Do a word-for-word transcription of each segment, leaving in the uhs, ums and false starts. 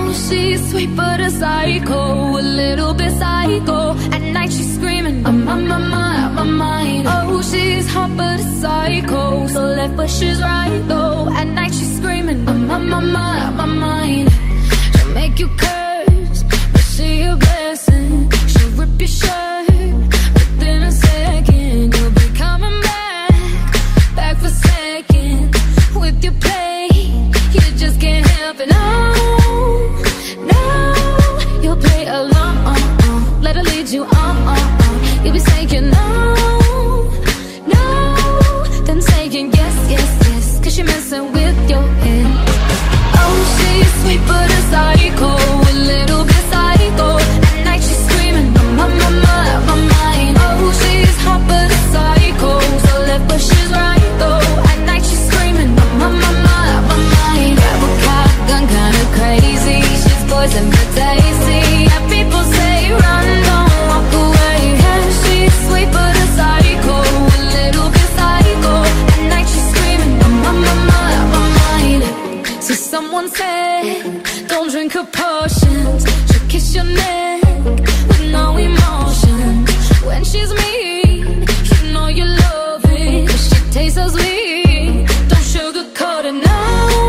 she's sweet but a psycho, a little bit psycho. At night she's screaming, I'm on my mind, my mind. Oh, she's hot but a psycho, so left but she's right though. At night she's screaming, I'm on my mind, my mind. She'll make you curse, but she a blessing. She'll rip your shirt within a second. You'll be coming back, back for seconds with your play. You just can't help it, no, no. You'll play along, let her lead you on, on, on. You'll be saying no, no, then saying yes, yes, yes, cause you're messing with your head. Oh, she's sweet but a psycho, a little bit psycho. At night she's screaming, I'm on my mind, my mind. Oh, she's hot but a psycho, so left but she's right though. At night she's screaming, I'm on my mind, my mind. Grab a cop gun, kinda crazy. She's poison but tasty. Yeah, people say run, don't walk away. Yeah, she's sweet but a psycho, a little bit psycho. At night she's screaming, I'm on my mind, my mind. So someone said, don't drink her potions. She'll kiss your neck with no emotion. When she's mean, you know you love it, cause she tastes so sweet. Don't sugarcoat it, no,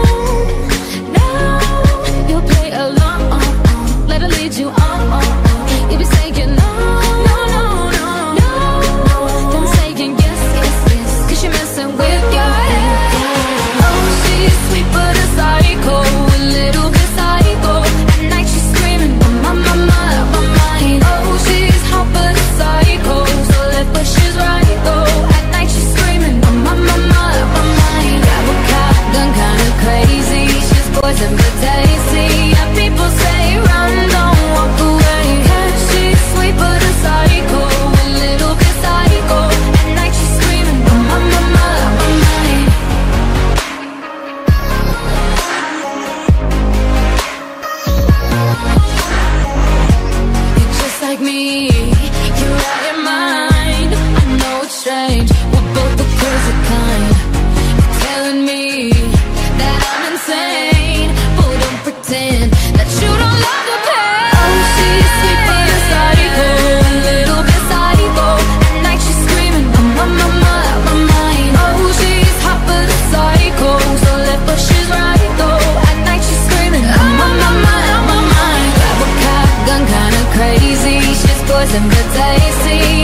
no. You'll play along, let her lead you on, on, on. You'll be saying no, no, no, no, no, then saying yes, yes, yes, cause you're messing with your head. Oh, she's sweet but a psycho, a little bit psycho. At night she's screaming, I'm on my mind, my mind. Oh, she's hot but a psycho, so left but she's right though. At night she's screaming, I'm on my mind, my mind. Grab a cop gun, kinda crazy. She's poison but tasty. Yeah, people say run, don't walk away. Yeah, she's sweet but a psycho, a little bit psycho. At night she's screaming, I'm on my mind, my mind. You're just like me, you're out your mind. I know it's strange, we're both the crazy kind. You're telling me that I'm insane, but don't pretend that you don't love the pain. Oh, she's sweet but a psycho, a little bit psycho. At night she's screaming, I'm on my mind, my mind. Oh, she's hot but a psycho, so left but she's right though. At night she's screaming, I'm on my mind, my mind. Grab a cop gun, kinda crazy. She's poison but tasty.